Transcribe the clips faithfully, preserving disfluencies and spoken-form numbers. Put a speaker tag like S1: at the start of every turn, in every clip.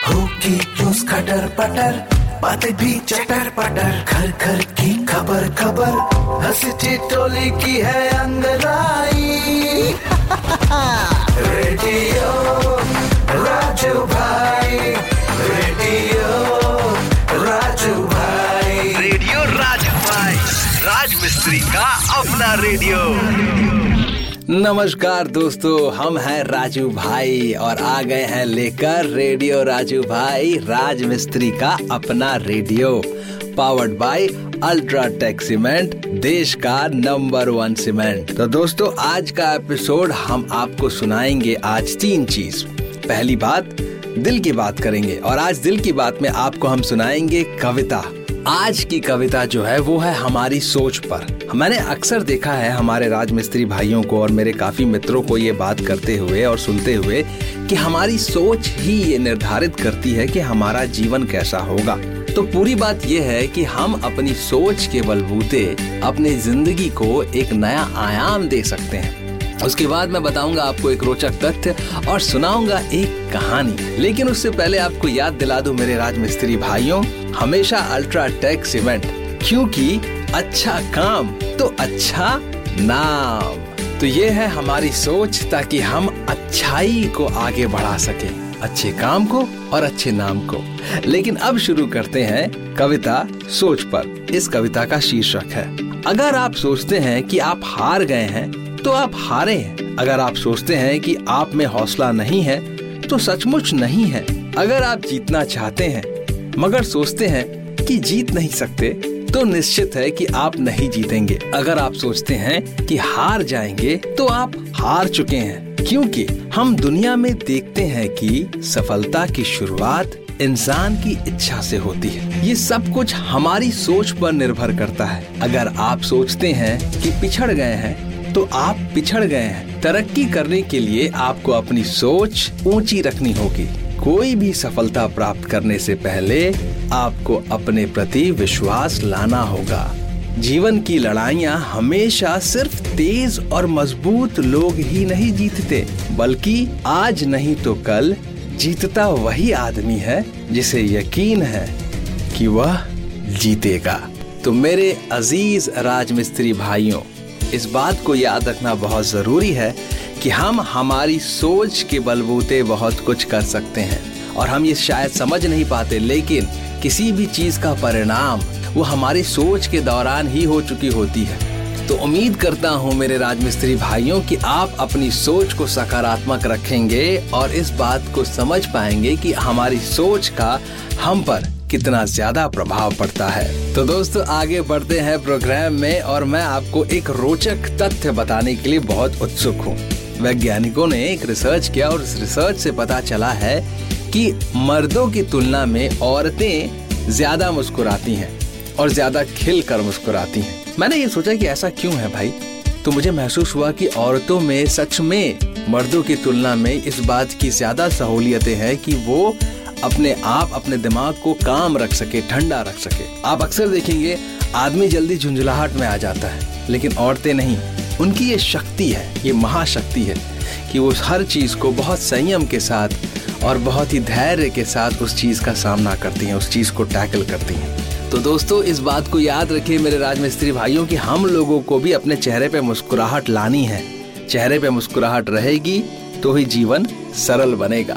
S1: होगी न्यूज़ खटर पटर, बातें भी चटर पटर, घर घर की खबर खबर, हंसी ठिठोली की है अंगड़ाई। रेडियो राजू भाई, रेडियो राजू भाई,
S2: रेडियो राजू भाई, राज मिस्त्री का अपना रेडियो।
S3: नमस्कार दोस्तों, हम हैं राजू भाई और आ गए हैं लेकर रेडियो राजू भाई, राज मिस्त्री का अपना radio, powered by UltraTech cement, देश का नंबर वन सीमेंट। तो दोस्तों, आज का एपिसोड हम आपको सुनाएंगे आज तीन चीज। पहली बात, दिल की बात करेंगे और आज दिल की बात में आपको हम सुनाएंगे कविता। आज की कविता जो है वो है हमारी सोच पर। मैंने अक्सर देखा है हमारे राजमिस्त्री भाइयों को और मेरे काफी मित्रों को ये बात करते हुए और सुनते हुए कि हमारी सोच ही ये निर्धारित करती है कि हमारा जीवन कैसा होगा। तो पूरी बात ये है कि हम अपनी सोच के बलबूते अपनी जिंदगी को एक नया आयाम दे सकते हैं। उसके बाद मैं बताऊंगा आपको एक रोचक तथ्य और सुनाऊंगा एक कहानी। लेकिन उससे पहले आपको याद दिला दूं मेरे राजमिस्त्री भाइयों, हमेशा अल्ट्राटेक सीमेंट, क्योंकि अच्छा काम तो अच्छा नाम। तो ये है हमारी सोच ताकि हम अच्छाई को आगे बढ़ा सकें, अच्छे काम को और अच्छे नाम को। लेकिन अब शुरू करते हैं कविता सोच पर। इस कविता का शीर्षक है, अगर आप सोचते हैं कि आप हार गए हैं तो आप हारे हैं। अगर आप सोचते हैं कि आप में हौसला नहीं है तो सचमुच नहीं है। अगर आप जीतना चाहते हैं मगर सोचते हैं कि जीत नहीं सकते तो निश्चित है कि आप नहीं जीतेंगे। अगर आप सोचते हैं कि हार जाएंगे तो आप हार चुके हैं, क्योंकि हम दुनिया में देखते हैं कि सफलता की शुरुआत इंसान की इच्छा से होती है। ये सब कुछ हमारी सोच पर निर्भर करता है। अगर आप सोचते हैं कि पिछड़ गए हैं तो आप पिछड़ गए हैं। तरक्की करने के लिए आपको अपनी सोच ऊंची रखनी होगी। कोई भी सफलता प्राप्त करने से पहले आपको अपने प्रति विश्वास लाना होगा। जीवन की लड़ाइयाँ हमेशा सिर्फ तेज और मजबूत लोग ही नहीं जीतते, बल्कि आज नहीं तो कल जीतता वही आदमी है जिसे यकीन है कि वह जीतेगा। तो मेरे अजीज राजमिस्त्री भाइयों, इस बात को याद रखना बहुत जरूरी है कि हम हमारी सोच के बलबूते बहुत कुछ कर सकते हैं और हम ये शायद समझ नहीं पाते, लेकिन किसी भी चीज का परिणाम वो हमारी सोच के दौरान ही हो चुकी होती है। तो उम्मीद करता हूँ मेरे राजमिस्त्री भाइयों कि आप अपनी सोच को सकारात्मक रखेंगे और इस बात को समझ पाएंगे कि हमारी सोच का हम पर कितना ज्यादा प्रभाव पड़ता है। तो दोस्तों, आगे बढ़ते हैं प्रोग्राम में और मैं आपको एक रोचक तथ्य बताने के लिए बहुत उत्सुक हूँ। वैज्ञानिकों ने एक रिसर्च किया और इस रिसर्च से पता चला है कि मर्दों की तुलना में औरतें ज्यादा मुस्कुराती हैं और ज्यादा खिल कर मुस्कुराती हैं। मैंने ये सोचा कि ऐसा क्यों है भाई, तो मुझे महसूस हुआ कि औरतों में सच में मर्दों की तुलना में इस बात की ज्यादा सहूलियतें हैं कि वो अपने आप अपने दिमाग को काम रख सके, ठंडा रख सके। आप अक्सर देखेंगे आदमी जल्दी झुंझलाहट में आ जाता है, लेकिन औरतें नहीं। उनकी ये शक्ति है, ये महाशक्ति है कि वो हर चीज को बहुत संयम के साथ और बहुत ही धैर्य के साथ उस चीज का सामना करती हैं, उस चीज को टैकल करती हैं। तो दोस्तों, इस बात को याद रखिए मेरे राजमिस्त्री भाइयों कि हम लोगों को भी अपने चेहरे पे मुस्कुराहट लानी है। चेहरे पे मुस्कुराहट रहेगी तो ही जीवन सरल बनेगा।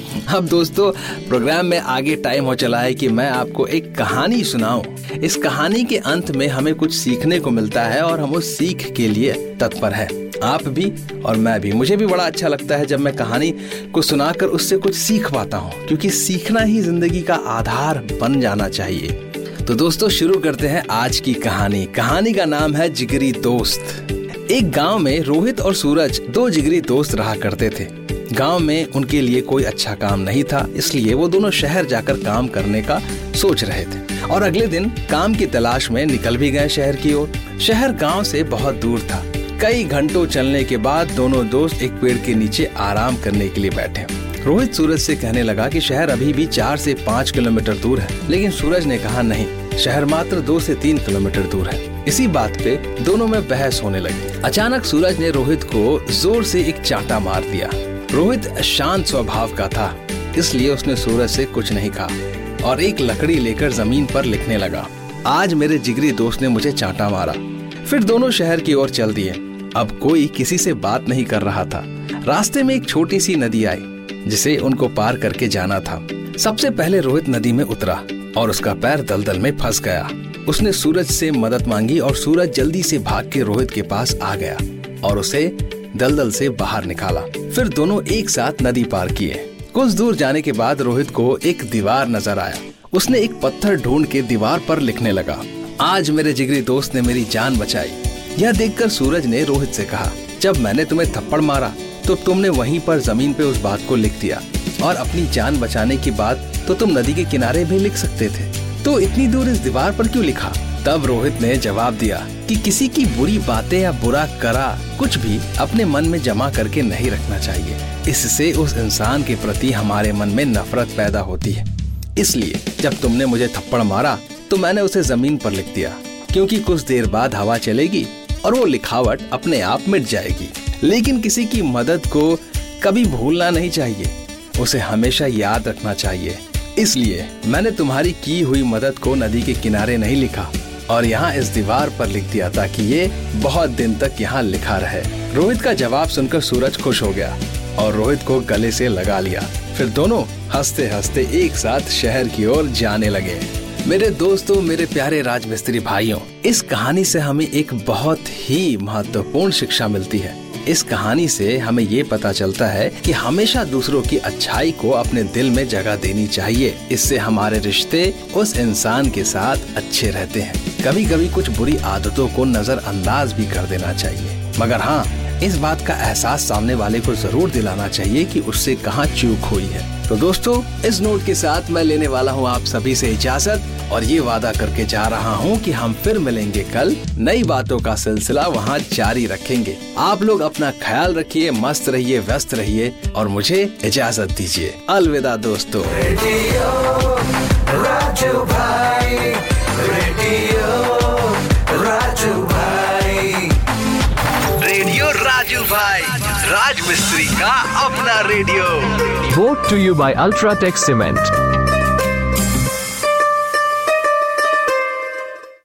S3: अब दोस्तों, प्रोग्राम में आगे टाइम हो चला है कि मैं आपको एक कहानी सुनाऊं। इस कहानी के अंत में हमें कुछ सीखने को मिलता है और हम उस सीख के लिए तत्पर हैं। आप भी और मैं भी। मुझे भी बड़ा अच्छा लगता है जब मैं कहानी को सुनाकर उससे कुछ सीख पाता हूँ, क्योंकि सीखना ही जिंदगी का आधार बन जाना चाहिए। तो दोस्तों, शुरू करते हैं आज की कहानी। कहानी का नाम है जिगरी दोस्त। एक गांव में रोहित और सूरज दो जिगरी दोस्त रहा करते थे। गांव में उनके लिए कोई अच्छा काम नहीं था, इसलिए वो दोनों शहर जाकर काम करने का सोच रहे थे और अगले दिन काम की तलाश में निकल भी गए शहर की ओर। शहर गांव से बहुत दूर था। कई घंटों चलने के बाद दोनों दोस्त एक पेड़ के नीचे आराम करने के लिए बैठे। रोहित सूरज से कहने लगा कि शहर अभी भी चार से पाँच किलोमीटर दूर है, लेकिन सूरज ने कहा नहीं, शहर मात्र दो से तीन किलोमीटर दूर है। इसी बात पे दोनों में बहस होने लगी। अचानक सूरज ने रोहित को जोर से एक चांटा मार दिया। रोहित शांत स्वभाव का था, इसलिए उसने सूरज से कुछ नहीं कहा और एक लकड़ी लेकर जमीन पर लिखने लगा। आज मेरे जिगरी दोस्त ने मुझे चांटा मारा। फिर दोनों शहर की ओर चल दिए। अब कोई किसी से बात नहीं कर रहा था। रास्ते में एक छोटी सी नदी आई जिसे उनको पार करके जाना था। सबसे पहले रोहित नदी में उतरा और उसका पैर दलदल में फंस गया। उसने सूरज से मदद मांगी और सूरज जल्दी से भाग के रोहित के पास आ गया और उसे दलदल से बाहर निकाला। फिर दोनों एक साथ नदी पार किए। कुछ दूर जाने के बाद रोहित को एक दीवार नजर आया। उसने एक पत्थर ढूंढ के दीवार पर लिखने लगा, आज मेरे जिगरी दोस्त ने मेरी जान बचाई। यह देखकर सूरज ने रोहित से कहा, जब मैंने तुम्हें थप्पड़ मारा तो तुमने वहीं पर जमीन पे उस बात को लिख दिया और अपनी जान बचाने की बात तो तुम नदी के किनारे भी लिख सकते थे, तो इतनी दूर इस दीवार पर क्यों लिखा? तब रोहित ने जवाब दिया कि किसी की बुरी बातें या बुरा करा कुछ भी अपने मन में जमा करके नहीं रखना चाहिए। इससे उस इंसान के प्रति हमारे मन में नफरत पैदा होती है। इसलिए जब तुमने मुझे थप्पड़ मारा तो मैंने उसे जमीन पर लिख दिया, क्योंकि कुछ देर बाद हवा चलेगी और वो लिखावट अपने आप मिट जाएगी। लेकिन किसी की मदद को कभी भूलना नहीं चाहिए, उसे हमेशा याद रखना चाहिए। इसलिए मैंने तुम्हारी की हुई मदद को नदी के किनारे नहीं लिखा और यहाँ इस दीवार पर लिख दिया ताकि ये बहुत दिन तक यहाँ लिखा रहे। रोहित का जवाब सुनकर सूरज खुश हो गया और रोहित को गले से लगा लिया। फिर दोनों हंसते हंसते एक साथ शहर की ओर जाने लगे। मेरे दोस्तों, मेरे प्यारे राजमिस्त्री भाइयों, इस कहानी से हमें एक बहुत ही महत्वपूर्ण शिक्षा मिलती है। इस कहानी से हमें ये पता चलता है कि हमेशा दूसरों की अच्छाई को अपने दिल में जगह देनी चाहिए। इससे हमारे रिश्ते उस इंसान के साथ अच्छे रहते हैं। कभी कभी कुछ बुरी आदतों को नजरअंदाज भी कर देना चाहिए, मगर हाँ, इस बात का एहसास सामने वाले को जरूर दिलाना चाहिए कि उससे कहाँ चूक हुई है। तो दोस्तों, इस नोट के साथ मैं लेने वाला हूँ आप सभी से इजाजत और ये वादा करके जा रहा हूँ कि हम फिर मिलेंगे कल। नई बातों का सिलसिला वहाँ जारी रखेंगे। आप लोग अपना ख्याल रखिए, मस्त रहिए, व्यस्त रहिए और मुझे इजाजत दीजिए। अलविदा दोस्तों।
S1: रेडियो राजू भाई, रेडियो राजू भाई,
S2: रेडियो राजू भाई, राज मिस्त्री का अपना radio.
S4: Brought to you by Ultratech Cement.